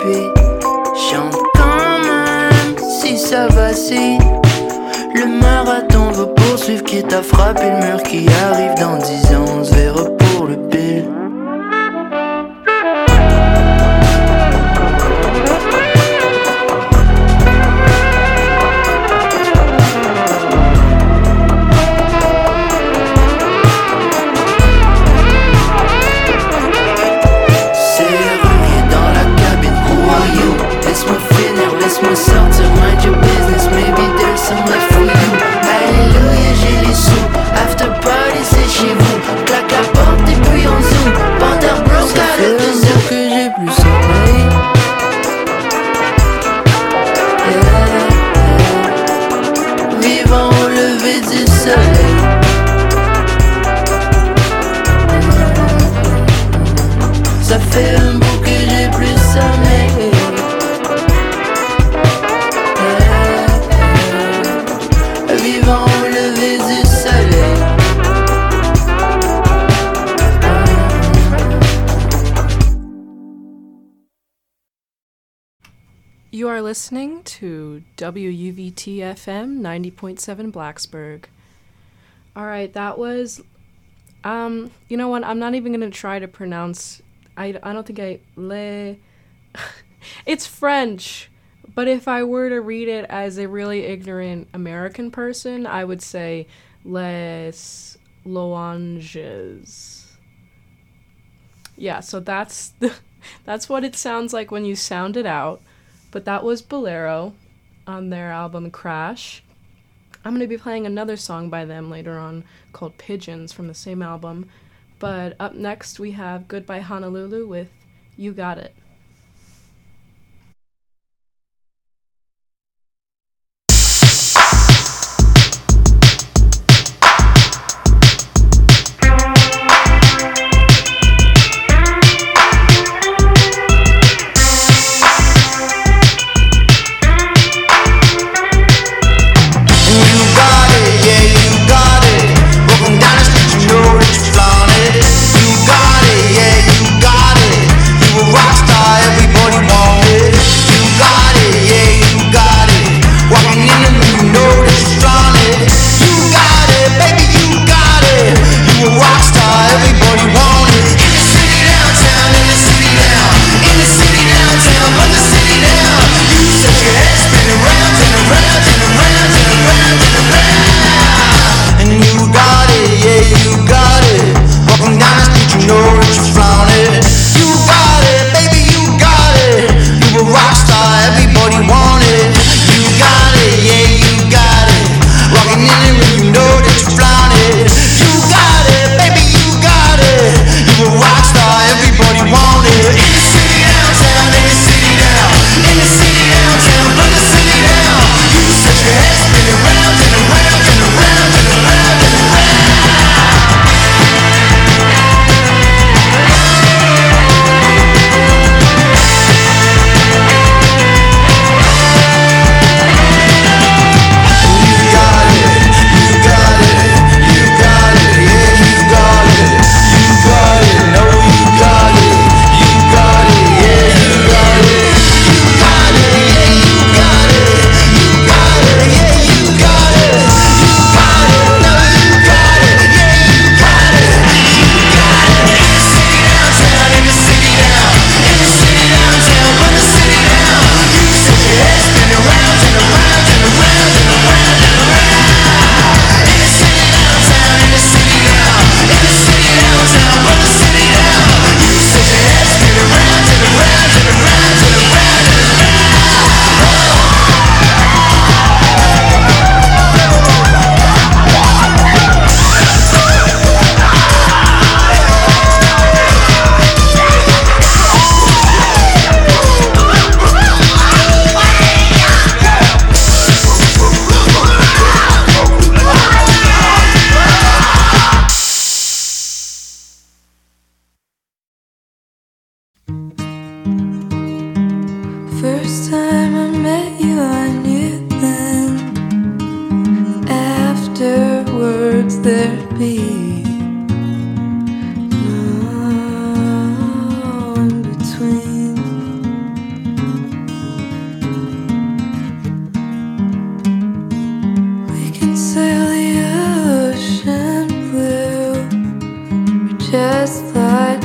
puis chante quand même si ça vacille. Le marathon va poursuivre, quitte à frapper le mur qui arrive dans 10 ans. On se verra pour le pile. Laisse-moi finir, laisse-moi sortir, mind your business, maybe there's some left for you. Alléluia, j'ai les sous, after party c'est chez vous. Claque la porte et puis on zoom, Panther broke à la maison. Que j'ai plus sommeil. Vivant au lever du soleil. Ça fait un bout que j'ai plus sommeil. Vivant au lever du soleil. You are listening to WUVT FM 90.7 Blacksburg. Alright, that was, you know what, I'm not even going to try to pronounce, I don't think it's French. But if I were to read it as a really ignorant American person, I would say Les Louanges. Yeah, so that's what it sounds like when you sound it out. But that was Bolero on their album Crash. I'm going to be playing another song by them later on called Pigeons from the same album. But up next we have Goodbye Honolulu with You Got It. Rockstar.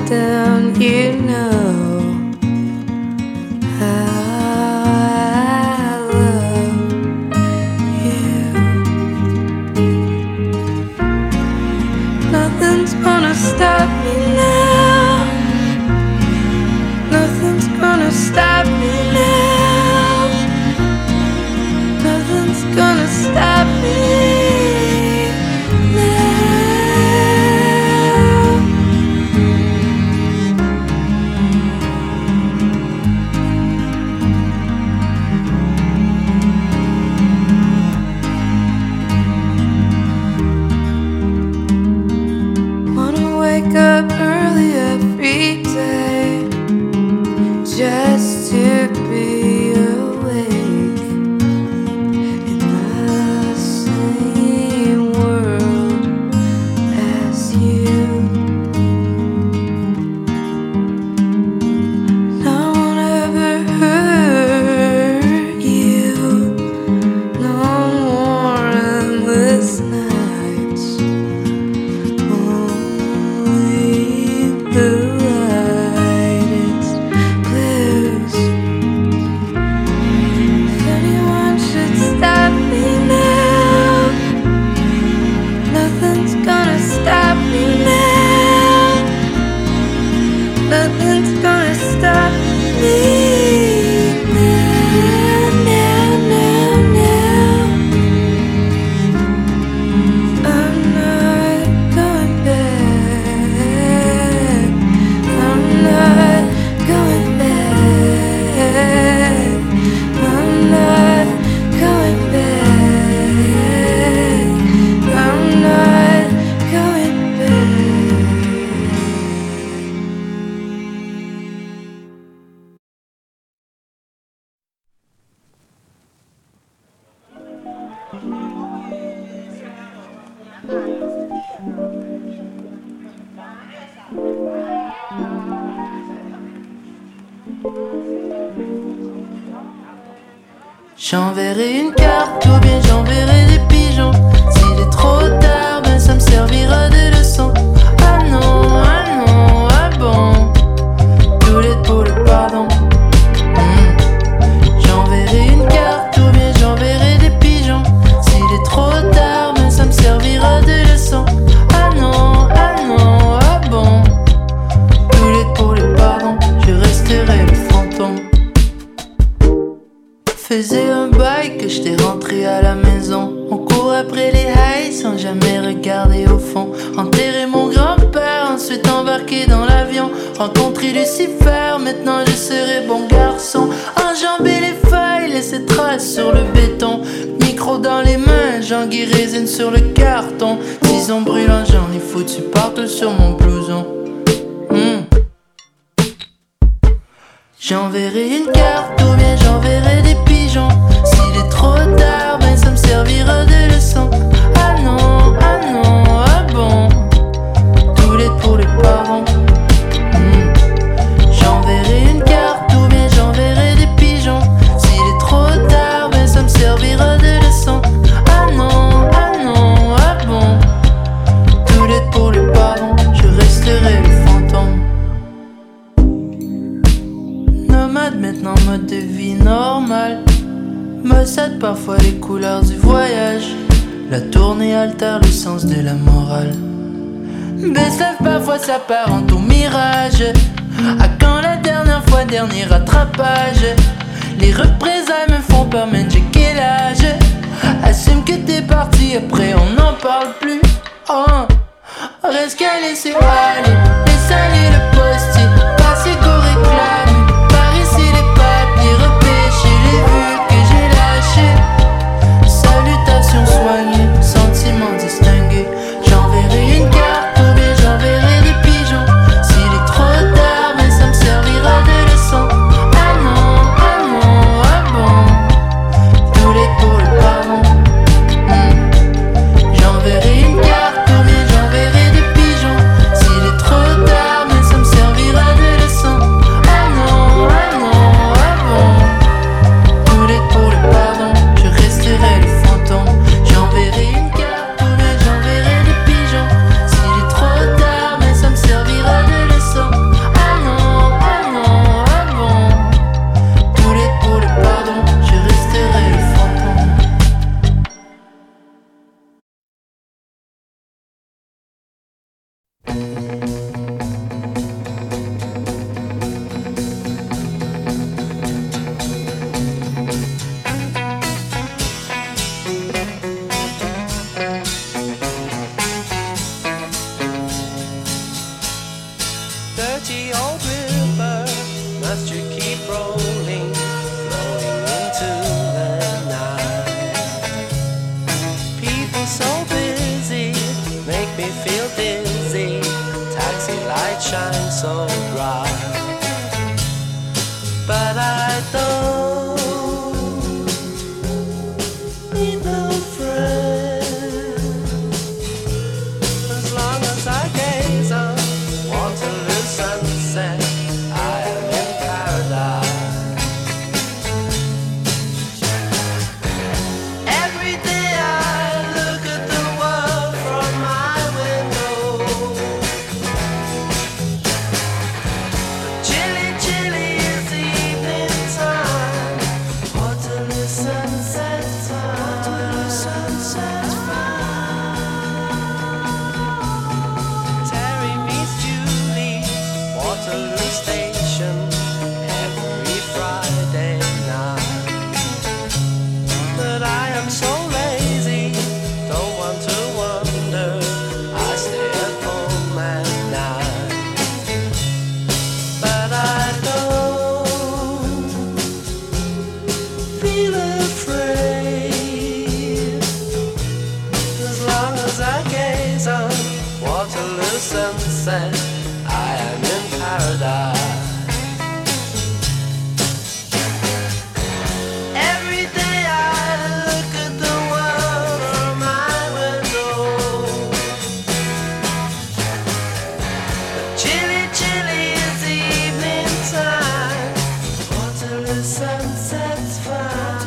down, you know how I love you. Nothing's gonna stop me now. Nothing's gonna stop me now. Nothing's gonna stop me now. Wanna wake up early every day just to be awake in the same world as you. No one ever hurt you. No more endless nights. Only the lightest blues. If anyone should stop me now, nothing's gonna stop me now. Nothing's gonna stop me now, now. I'm not going back. I'm not going back. I'm not going back. I'm not going back. J'enverrai une carte ou bien j'enverrai des pigeons. S'il est trop tard, ben ça me servira de leçon. Ah non, ah bon. Tous les pour le pardon. J'enverrai une carte ou bien j'enverrai des pigeons. S'il est trop tard, ben ça me servira de leçon. Ah non, ah bon. Tous les pour le pardon. Je resterai le fantôme. Faisais un bail que j'étais rentré à la maison. On court après les highs sans jamais regarder au fond. Enterrer mon grand-père, ensuite embarquer dans l'avion. Rencontrer Lucifer, maintenant je serai bon garçon. Enjamber les feuilles, laisser traces sur le béton. Micro dans les mains, Jean-Guy résine sur le carton. Tison brûlant, j'en ai foutu partout sur mon blouson. J'enverrai une carte ou bien j'enverrai des pigeons. S'il est trop tard, ben ça me servira de leçon. Ah non, ah bon. Tous les pour les parents. J'enverrai une carte ou bien j'enverrai des pigeons. S'il est trop tard, ben ça me servira de leçon. Ah non, ah bon. Tous les pour les parents. Je resterai le fantôme. Nomade maintenant, mode de vie normal. Mossade parfois les couleurs du voyage. La tournée altère le sens de la morale. Best-of parfois s'apparente au mirage. À quand la dernière fois, dernier rattrapage? Les représailles me font peur, mais j'ai quel âge? Assume que t'es parti, après on n'en parle plus. Oh, reste qu'à laisser aller. Laisse aller le postier, passer go réclame. Par ici les papiers, repêcher les vues que j'ai lâchées. Salutations soignées, sentiments distingués. J'enverrai une carte ou bien j'enverrai des pigeons. S'il est trop tard, mais ça me servira de leçon. Ah non, ah bon. Tous les pour le pardon. J'enverrai une carte ou bien j'enverrai des pigeons. S'il est trop tard, mais ça me servira the old river, must you keep rolling, flowing into the night? People so busy, make me feel dizzy, taxi lights shine so bright. But I don't need no friend, as long as I gaze on Waterloo sunset, I am in paradise. Every day I look at the world from my window. Chilly, chilly is the evening time, Waterloo sunset time. Waterloo sunset Terry meets Julie, Waterloo Station, every Friday night. But I am so lazy, don't want to wander, I stay at home at night. But I don't feel afraid, as long as I gaze on Waterloo sunset, I am in paradise. Every day I look at the world from my window. Chilly, chilly is the evening time, Waterloo sunset's fine.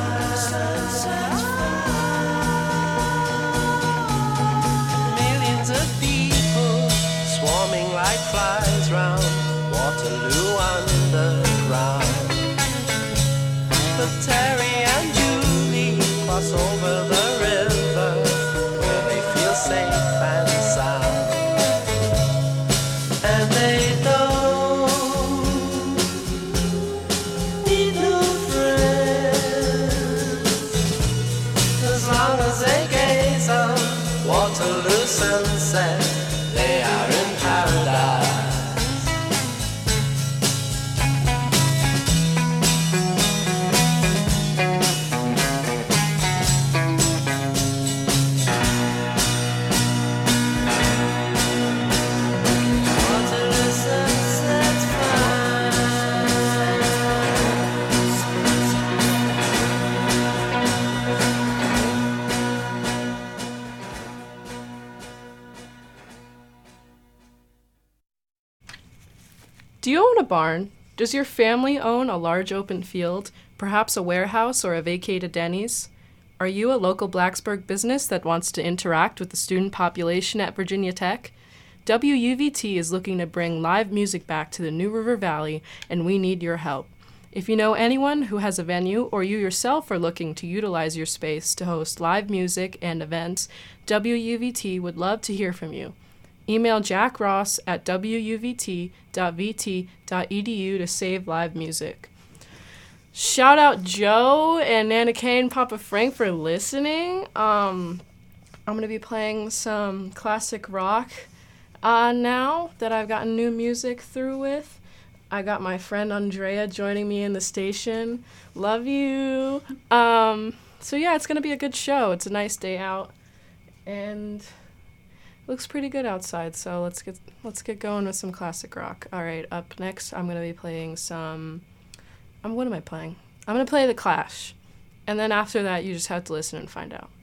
Millions of people swarming like flies round Waterloo underground. But Terry and Julie cross over the river, where they feel safe and sound. And they don't need no friends, as long as they gaze on Waterloo sunset, they are in paradise. Waterloo sunset's fine. Do you own a barn? Does your family own a large open field, perhaps a warehouse or a vacated Denny's? Are you a local Blacksburg business that wants to interact with the student population at Virginia Tech? WUVT is looking to bring live music back to the New River Valley, and we need your help. If you know anyone who has a venue or you yourself are looking to utilize your space to host live music and events, WUVT would love to hear from you. Email Jack Ross at wuvt.vt.edu to save live music. Shout out Joe and Nana Kay and Papa Frank for listening. I'm going to be playing some classic rock now that I've gotten new music through with. I got my friend Andrea joining me in the station. Love you. So yeah, it's going to be a good show. It's a nice day out. And looks pretty good outside, so let's get going with some classic rock. All right, up next, I'm gonna be playing some. What am I playing? I'm gonna play The Clash, and then after that, you just have to listen and find out.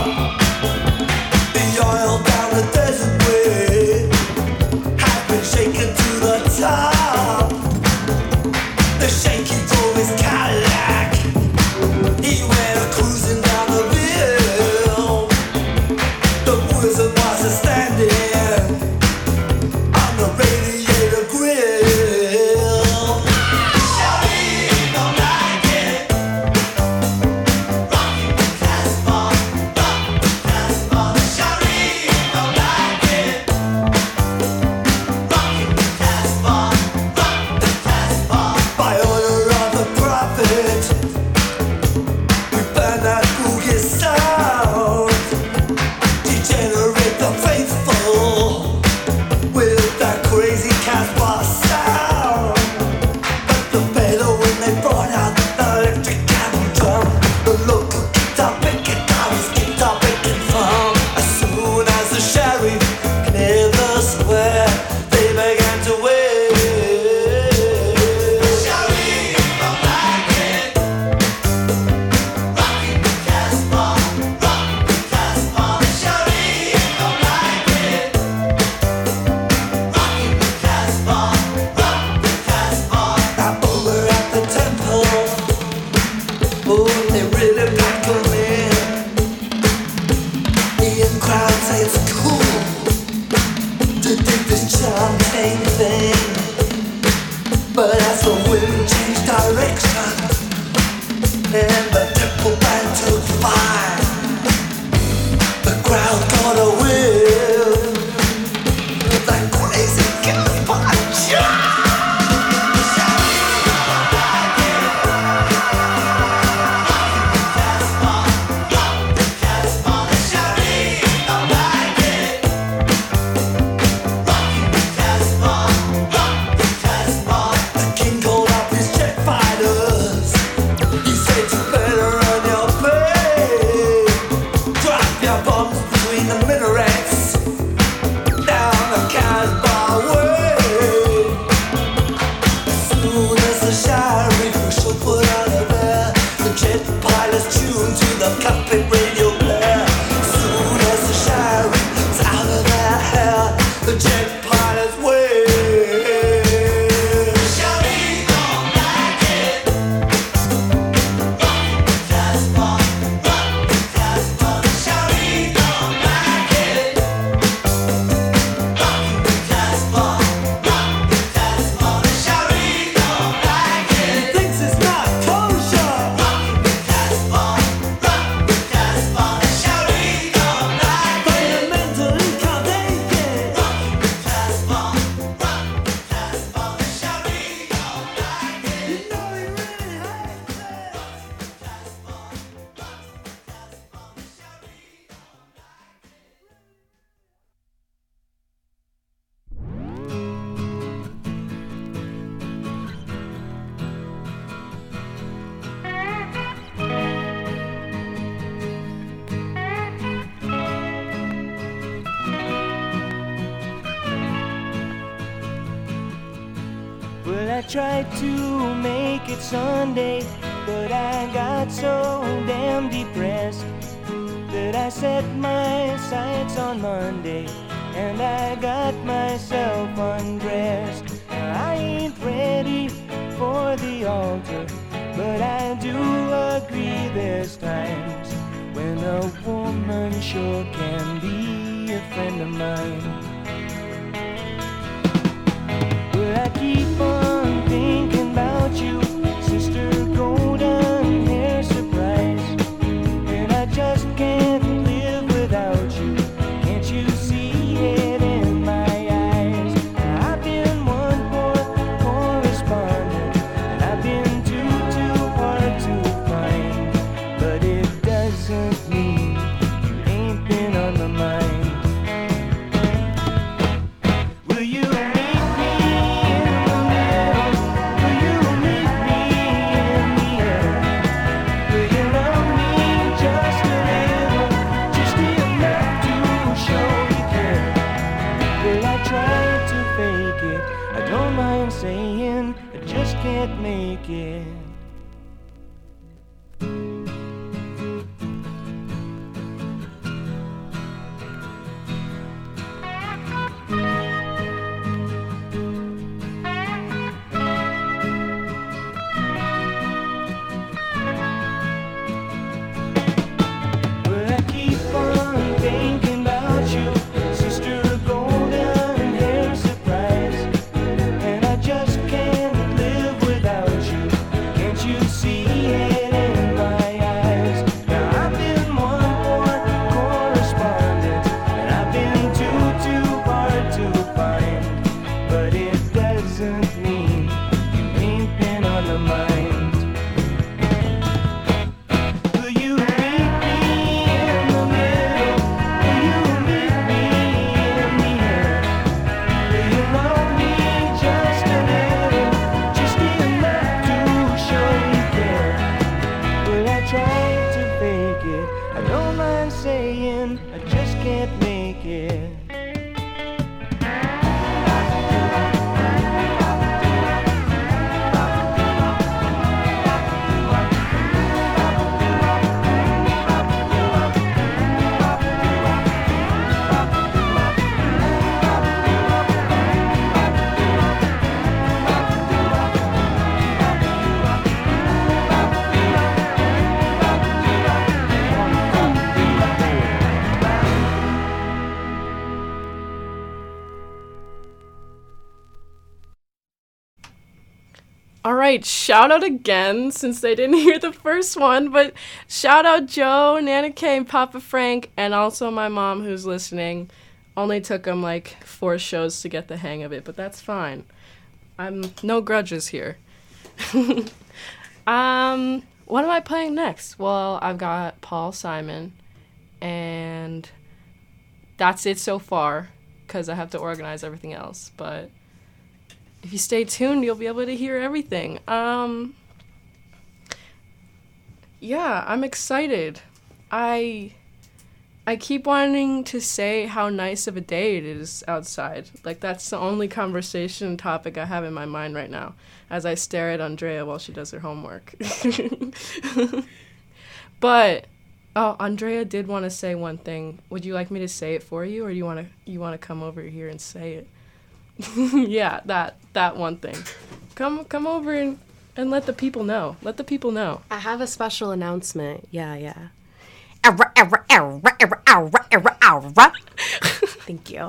Shaking I tried to make it Sunday, but I got so damn depressed that I set my sights on Monday and I got myself undressed. I ain't ready for the altar, but I do agree there's times when a woman sure can be a friend of mine. But I keep on thinking about you, Sister Golden Hair Surprise, and I just can't live without you. Can't you see it in my eyes? I've been one poor correspondent, and I've been too hard to find, but it doesn't mean you ain't been on my mind. Will you saying I just can't make it. Well, I keep on thinking about you, Sister Golden Hair Surprise, and I just can't live without you. can't make it. All right, shout out again, since they didn't hear the first one, but shout out Joe, Nana K, and Papa Frank, and also my mom who's listening. Only took them like 4 shows to get the hang of it, but that's fine. I'm no grudges here. What am I playing next? Well, I've got Paul Simon, and that's it so far, because I have to organize everything else, but if you stay tuned, you'll be able to hear everything. Yeah, I'm excited. I keep wanting to say how nice of a day it is outside. Like, that's the only conversation topic I have in my mind right now, as I stare at Andrea while she does her homework. But, oh, Andrea did want to say one thing. Would you like me to say it for you, or you want to come over here and say it? Yeah, that one thing. Come over and let the people know. Let the people know. I have a special announcement. Yeah. Thank you.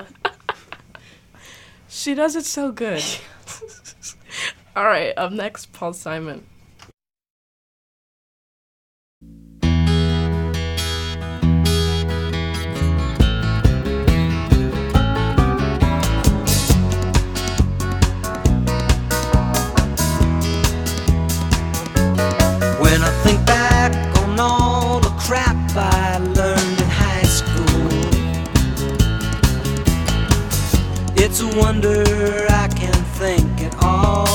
She does it so good. All right, up next, Paul Simon. When I think back on all the crap I learned in high school, it's a wonder I can think at all.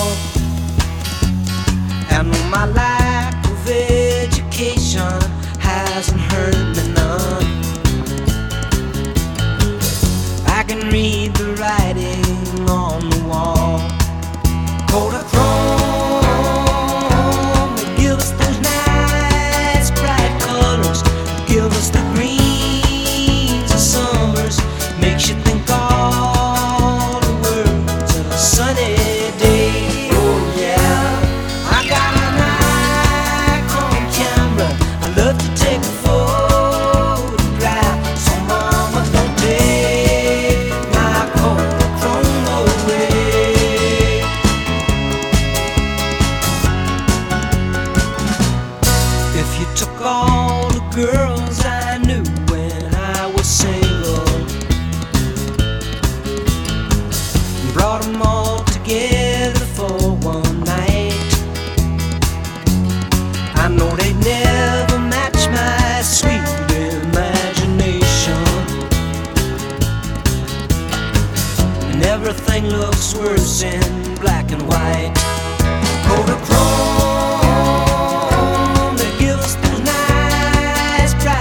And my lack of education hasn't hurt me none. I can read the writing on the wall. Kodachrome, give us those nice bright colors, give us the greens of summers, makes you think all the words of a sunny day. Oh yeah, I got a Nikon camera, I love to take a photograph, so mama don't take my Kodachrome away. If you took all the girls I knew when I was single and brought them all together for one night, I know they'd never match my sweet imagination. And everything looks worse in black and white. Kodachrome, they give us those nice bright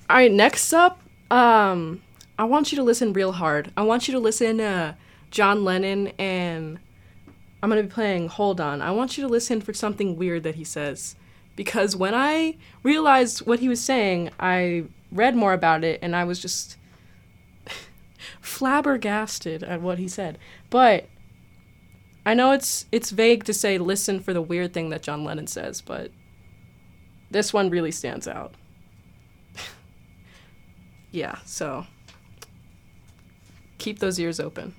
All right, next up, I want you to listen real hard. I want you to listen to John Lennon, and I'm going to be playing Hold On. I want you to listen for something weird that he says, because when I realized what he was saying, I read more about it, and I was just flabbergasted at what he said. But I know it's vague to say listen for the weird thing that John Lennon says, but this one really stands out. Yeah, so keep those ears open.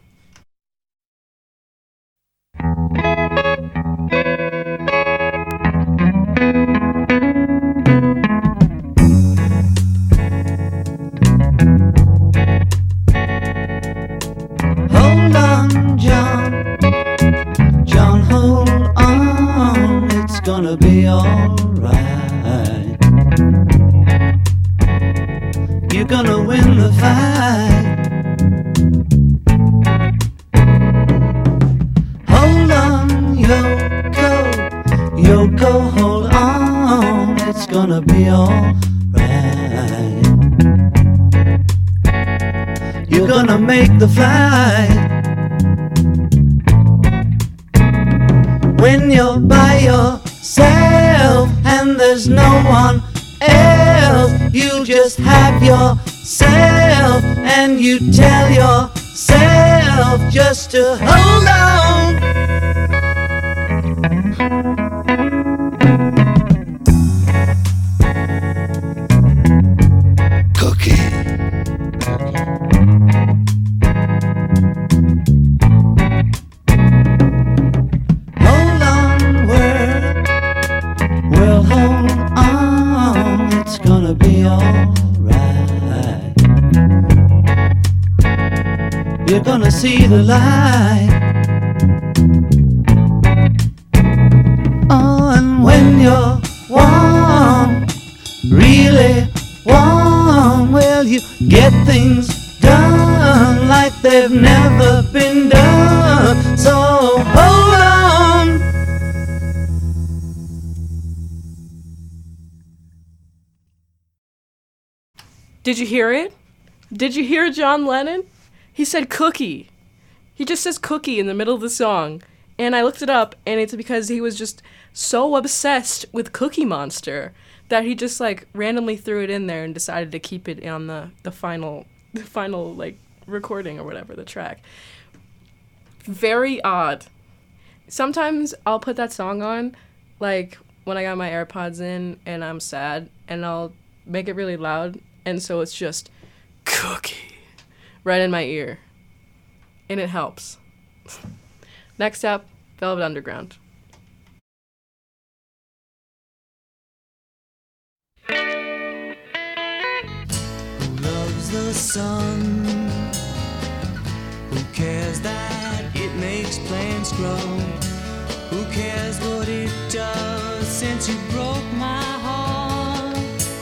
Hold on, John. John, hold on. It's gonna be alright. You're gonna win the fight. Hold on, Yoko. Yoko, hold on. It's gonna be alright. You're gonna make the flight. When you're by yourself and there's no one else, you just have yourself and you tell yourself just to hold on. Hold on, world. Well, hold on. It's gonna be alright. You're gonna see the light. Oh, and when you're warm, really warm, well, you get things done like they've never been done. So hold on. Did you hear it? Did you hear John Lennon? He said cookie. He just says cookie in the middle of the song. And I looked it up, and it's because he was just so obsessed with Cookie Monster that he just like randomly threw it in there and decided to keep it on the final like recording or whatever, the track. Very odd. Sometimes I'll put that song on, like when I got my AirPods in and I'm sad, and I'll make it really loud, and so it's just cookie right in my ear, and it helps. Next up, Velvet Underground. Who loves the sun? Who cares that it makes plants grow? Who cares what it does since you broke my heart?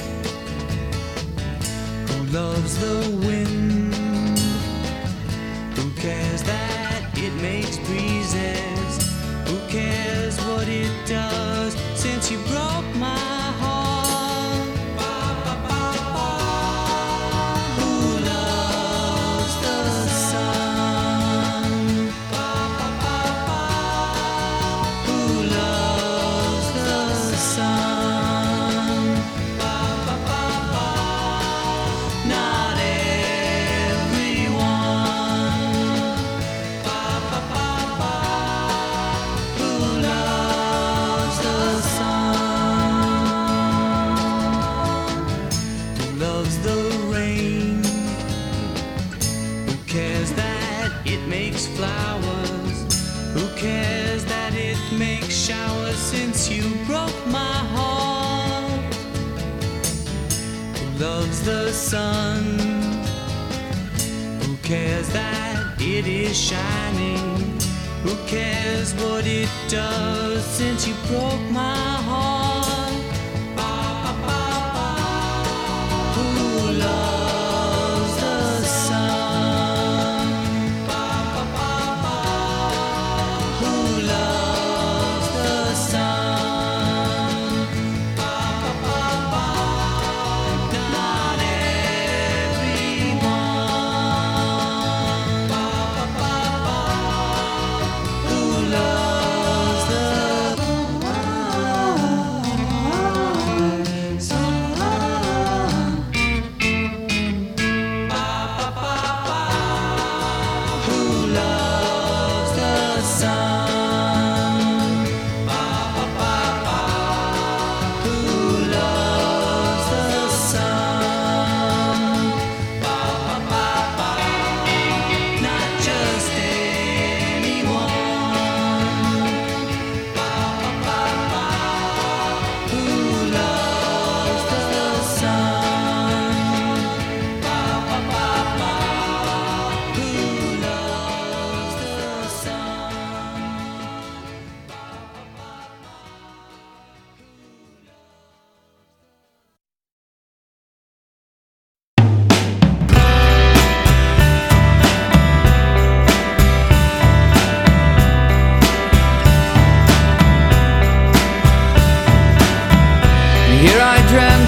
Who loves the wind? Who cares that it makes breezes? Who cares what it does since you broke my heart? Who loves the sun? Who loves the sun? Not everyone. Who loves the sun? Who loves the rain? Who cares that it makes flowers? Who cares that it makes showers since you broke my heart? Who loves the sun? Who cares that it is shining? Who cares what it does since you broke my heart? Who loves the sun? Who loves the sun? Not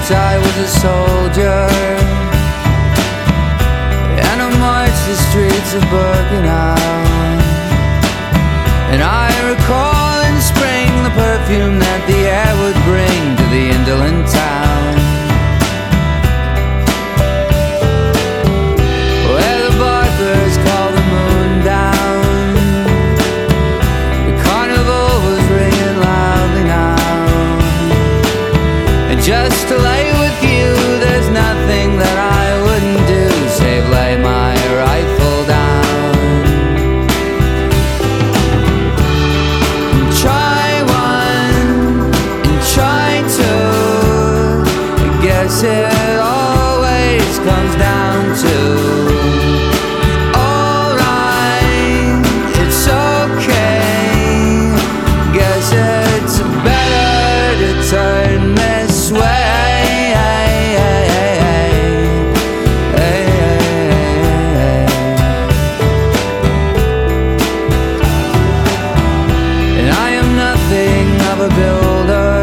dreamt I was a soldier, and I marched the streets of Birkenau. And I recall in spring the perfume that the air would bring to the indolent town, where the barkers call the moon down. The carnival was ringing loudly now, and just to lay with you, there's nothing that I wouldn't do save lay my rifle down. Try one and try two, I guess it always comes down to alright, it's okay, guess it's better to turn this way. And I am nothing of a builder,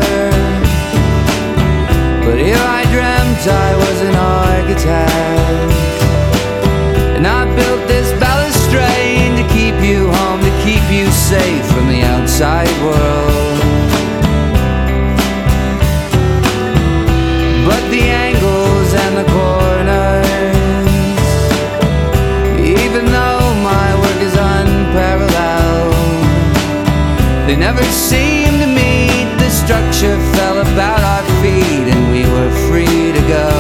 but here I dreamt I was an architect, and I built this balustrade to keep you home, to keep you safe from the outside world. But the angles and the corners, even though my work is unparalleled, they never seem to meet. The structure fell about our feet and we were free to go.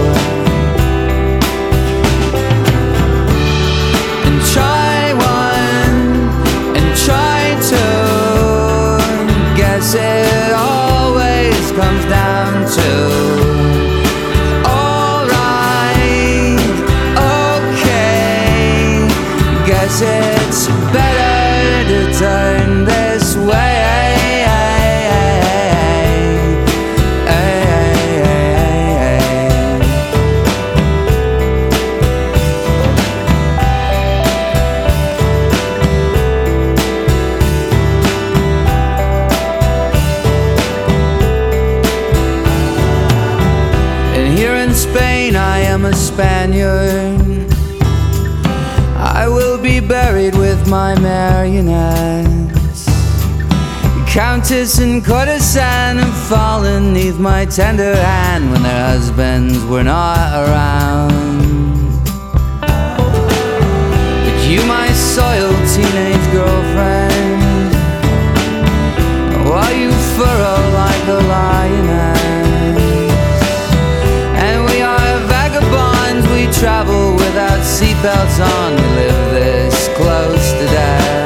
And try one and try two, guess it always comes down to alright, okay, guess it's better to turn this way. And here in Spain I am a Spaniard, I will be buried with my marionettes. Countess and courtesan have fallen neath my tender hand when their husbands were not around. But you, my soiled teenage girlfriend, while you furrow like a lioness, and we are vagabonds, we travel without seatbelts on, we live this close to death.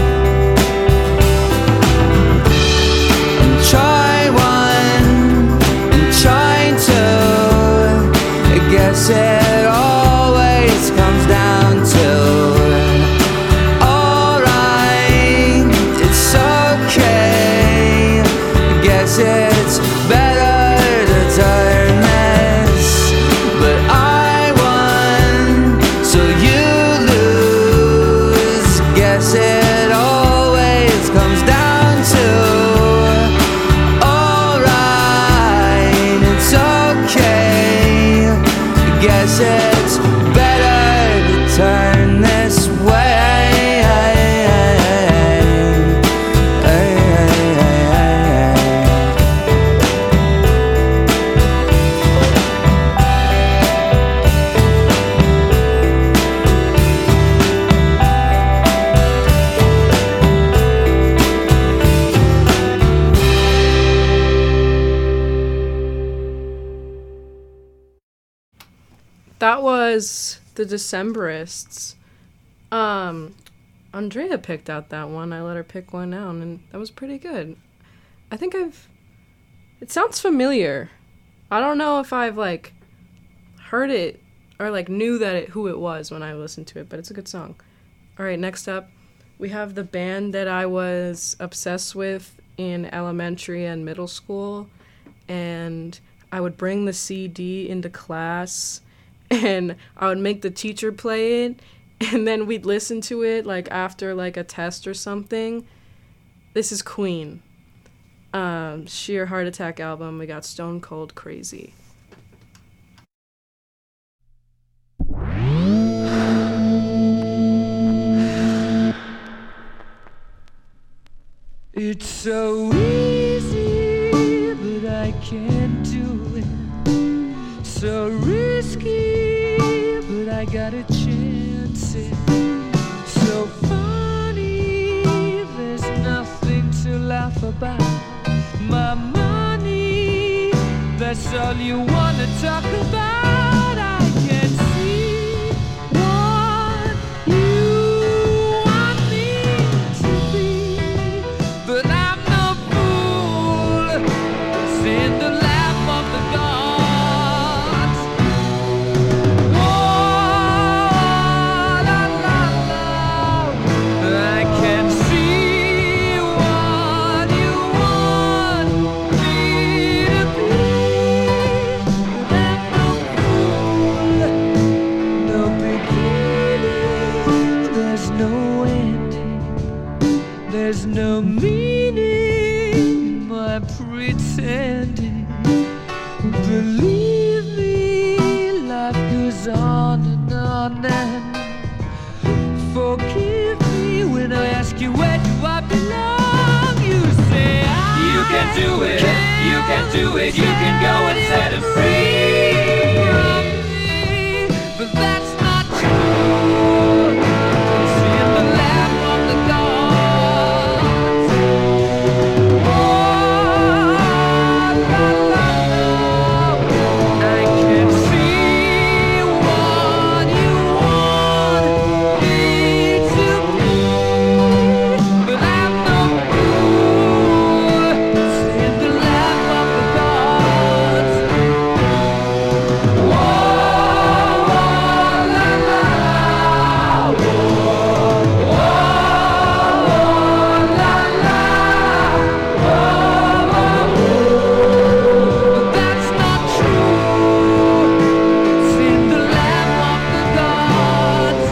And try one and try two, I guess it always comes down to alright, it's okay, I guess it's better to turn this, but I won, so you lose, guess it always comes down to alright, it's okay, guess it's better to turn this way. That was the Decemberists. Andrea picked out that one. I let her pick one out, and that was pretty good. I think it sounds familiar. I don't know if I've, like, heard it or, like, knew who it was when I listened to it, but it's a good song. All right, next up, we have the band that I was obsessed with in elementary and middle school, and I would bring the CD into class, and I would make the teacher play it, and then we'd listen to it, like, after, like, a test or something. This is Queen. Sheer Heart Attack album. We got Stone Cold Crazy. so risky, but I gotta chance it. So funny, there's nothing to laugh about. My money, that's all you wanna talk about. I can see what you want me to be, but I'm no fool. It's in the lap of the gods. Oh, la la la. I can see what you want me to be, but I'm no fool. No beginning, there's no ending. There's no meaning in my pretending. Believe me, life goes on and on. And forgive me when I ask you where do I belong. You say you can do it, you can do it, you can go and set him free. But that's not true. It's in the lap of the gods. Oh, la, la, la. I can see what you want me to be, but I'm no fool. It's in the lap of the gods. Whoa, la la, whoa, la la, but that's not true. It's in the lap of the gods.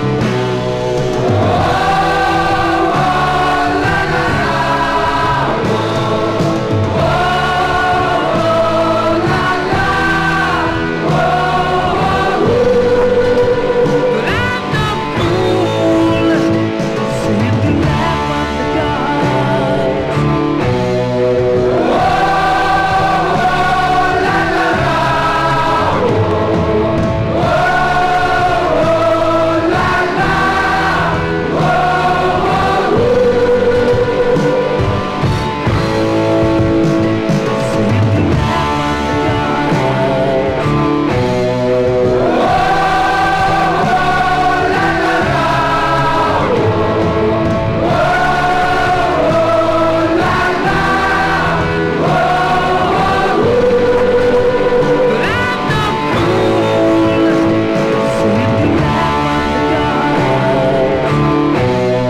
But I'm no fool. It's in the lap of the gods. It's in the lap of the gods. But I'm no fool. It's in the lap of the gods.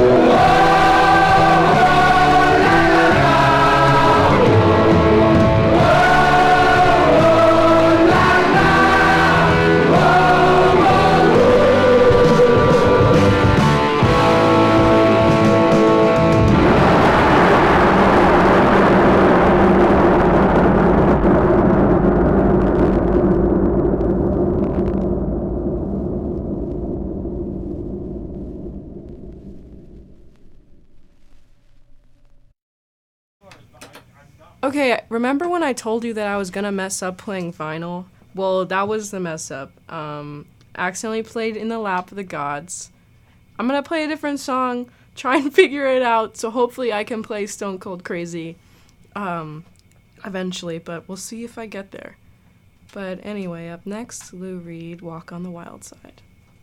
Okay, remember when I told you that I was gonna mess up playing Vinyl? Well, that was the mess up. Accidentally played In the Lap of the Gods. I'm gonna play a different song, try and figure it out, so hopefully I can play Stone Cold Crazy eventually, but we'll see if I get there. But anyway, up next, Lou Reed, Walk on the Wild Side.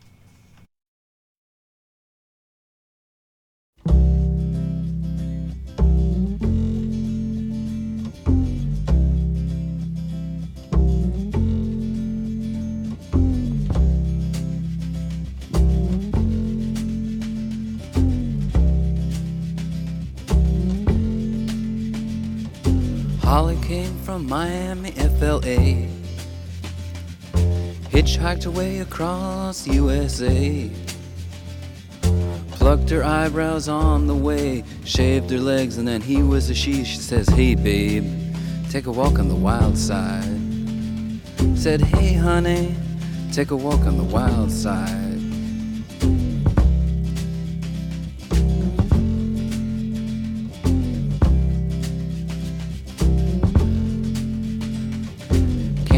Holly came from Miami, FLA. Hitchhiked away across USA. Plucked her eyebrows on the way. Shaved her legs and then he was a she. She says, hey babe, take a walk on the wild side. Said, hey honey, take a walk on the wild side.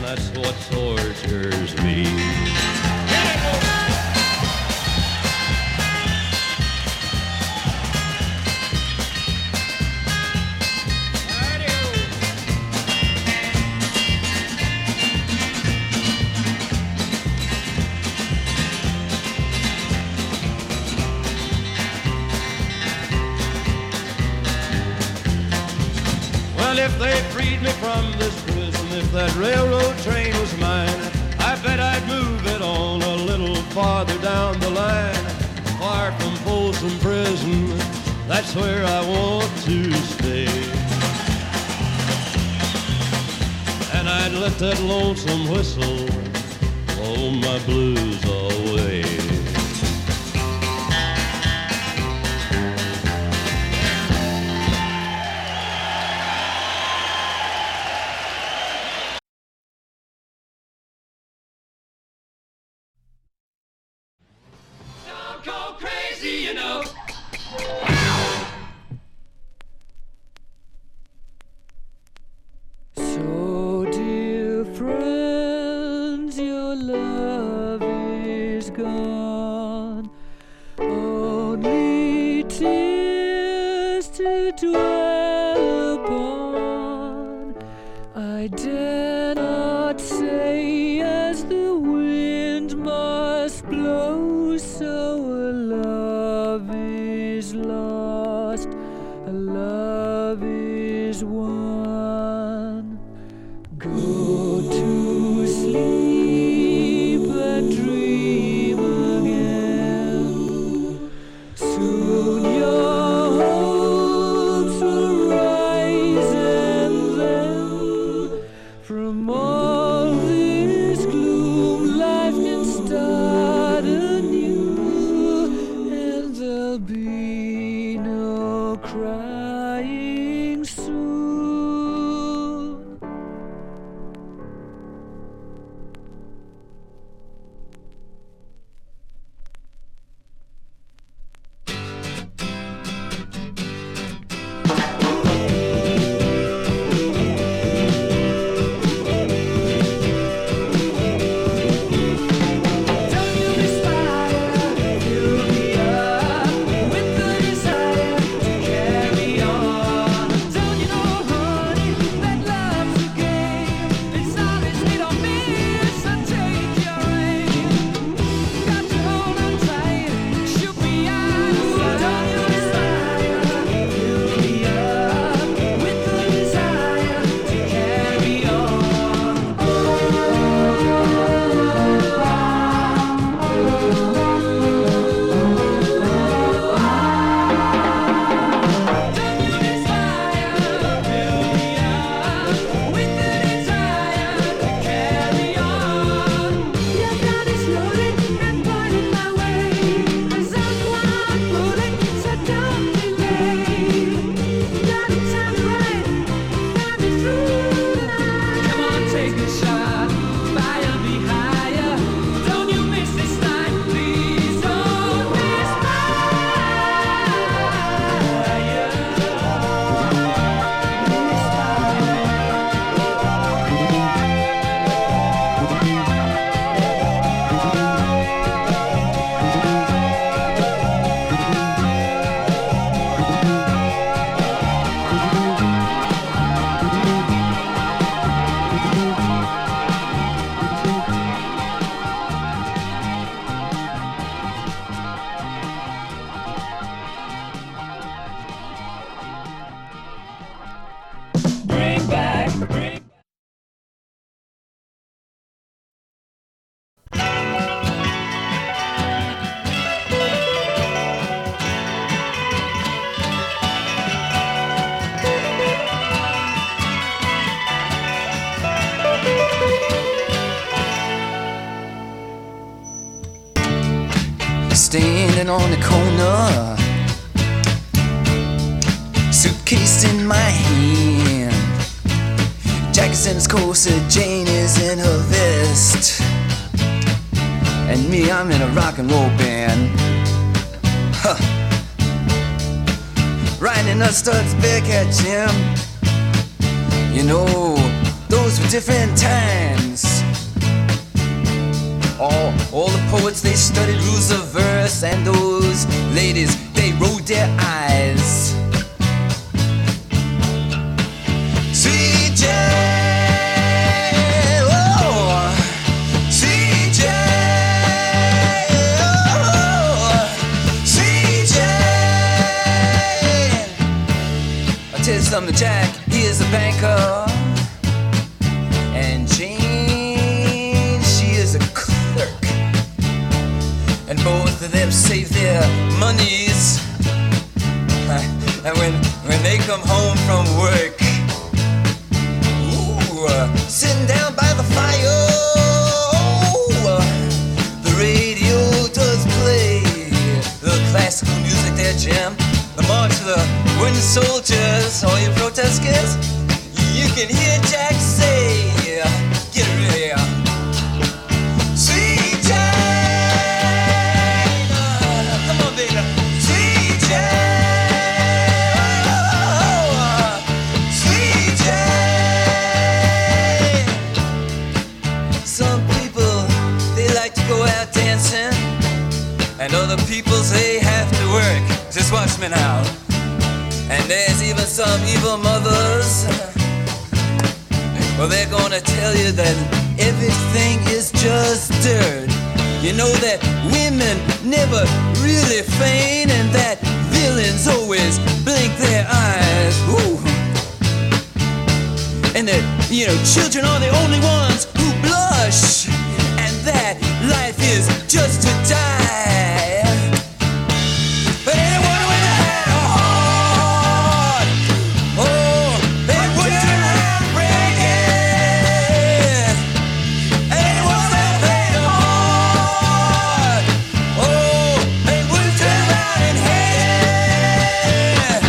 and that's what tortures me. Well, if they freed me from this prison, if that railroad train was mine, I bet I'd move it on a little farther down the line. Far from Folsom Prison, that's where I want to stay. And I'd let that lonesome whistle blow my blues away. Go crazy, you know. So, dear friends, your love is gone. Only tears to dwell upon. I dare not say as the wind must blow. So a love is lost, a love is won. Go to sleep and dream again. Soon your hopes will rise, and then from all this gloom life can start anew. There'll be no crying soon. Standing on the corner, suitcase in my hand, Jack's in his corset, Jane is in her vest, and me, I'm in a rock and roll band. Huh. Riding a Studs Bearcat, Jim. You know, those were different times. poets, they studied rules of verse, and those ladies, they rolled their eyes. Sweet Jane, oh, Sweet Jane, oh, Sweet Jane. I'll tell you something, Jack, he is a banker, and Jane, she is a clerk, and both of them save their monies. And when they come home from work, sitting down by the fire, the radio does play the classical music there, Jim. The march of the wooden soldiers, all you protesters, you can hear Jack say, get ready, Sweet Jane, come on, baby, Sweet Jane, oh, Sweet Jane. Some people, they like to go out dancing, and other people, they have to work. Just watch me now. And there's even some evil mothers, well, they're gonna tell you that everything is just dirt. You know that women never really feign, and that villains always blink their eyes. Ooh. And that, you know, children are the only ones who blush, and that life is just to die. But anyone with a head or heart, oh, they wouldn't turn around breaking. Anyone with a head or heart, oh, they wouldn't turn around and hate.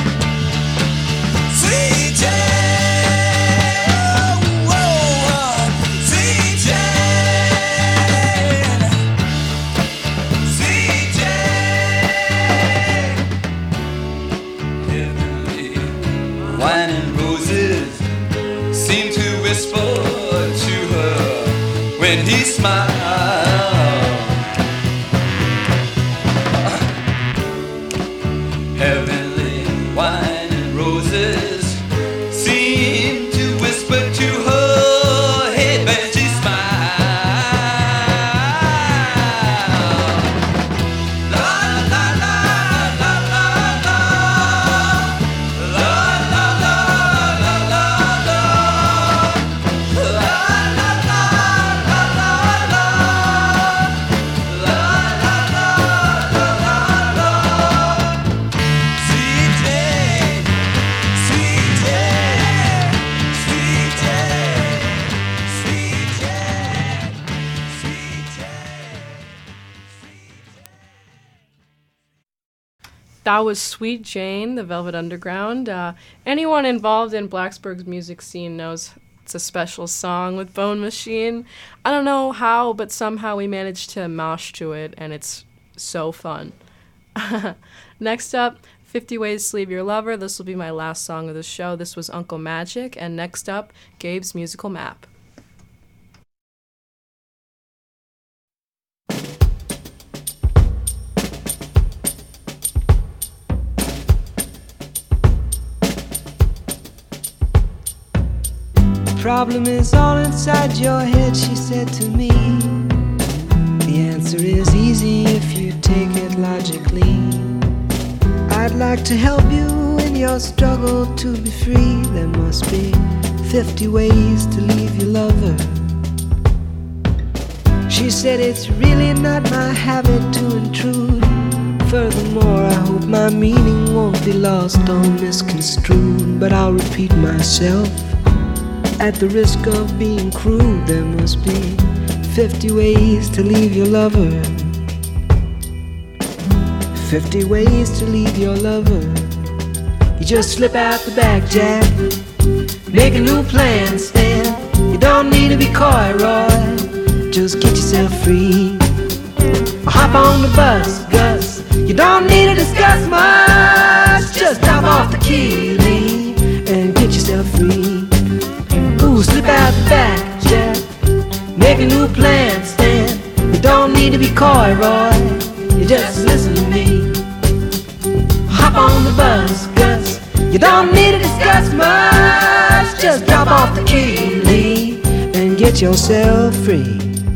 Sweet Jane, oh, Sweet Jane, Sweet Jane. Heavenly wine and roses seem to whisper to her when he smiled. Heavenly wine and roses seem to whisper to her head when she smiled. La la la la la la, la la la la la la, la la la la la la, la la la la la. Sweet Jane, Sweet Jane, Sweet Jane, Sweet Jane, Sweet Jane. That was Sweet Jane, the Velvet Underground. Anyone involved in Blacksburg's music scene knows it's a special song with Bone Machine. I don't know how, but somehow we managed to mosh to it, and it's so fun. Next up, 50 Ways to Leave Your Lover. This will be my last song of the show. This was Uncle Magic. And next up, Gabe's Musical Map. The problem is all inside your head, she said to me. The answer is easy if you take it logically. I'd like to help you in your struggle to be free. There must be 50 ways to leave your lover. She said it's really not my habit to intrude. Furthermore, I hope my meaning won't be lost or misconstrued. But I'll repeat myself at the risk of being crude. There must be 50 ways to leave your lover. 50 ways to leave your lover. You just slip out the back, Jack. Make a new plan, Stan. You don't need to be coy, Roy. Just get yourself free. Or hop on the bus, Gus. You don't need to discuss much. Just drop off the key, Lee, and get yourself free. Ooh, slip out the back, Jack. Make a new plan, Stan. You don't need need to be coy, Roy. You just listen to me. Hop on the bus, Gus. You don't need to discuss much. Just drop off the key, Lee, and get yourself free.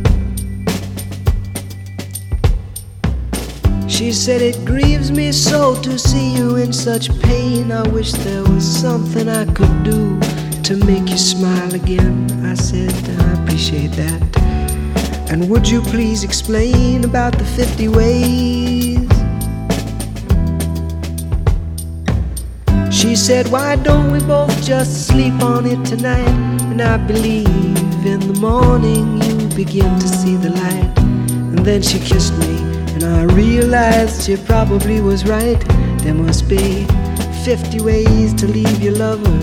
She said, it grieves me so to see you in such pain. I wish there was something I could do to make you smile again. I said, I appreciate that. And would you please explain about the 50 ways? She said, why don't we both just sleep on it tonight? And I believe in the morning you begin to see the light. And then she kissed me, and I realized she probably was right. There must be 50 ways to leave your lover.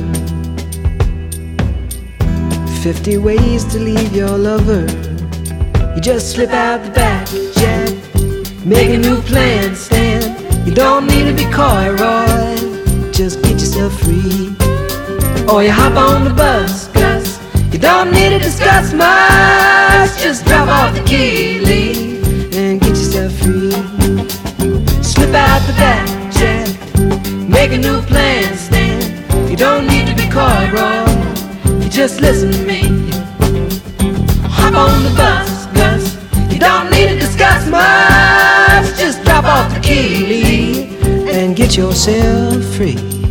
50 ways to leave your lover. You just slip out the back, Jack. Make a new plan, Stan. You don't need to be coy, Roy. Just get yourself free. Or you hop on the bus, Gus. You don't need to discuss much. Just drop off the key, Lee, and get yourself free. Slip out the back, Jack. Make a new plan, Stan. You don't need to be coy, Roy. You just listen to me. Hop on the bus, Gus. You don't need to discuss much. Just drop off the key, Lee, and get yourself free.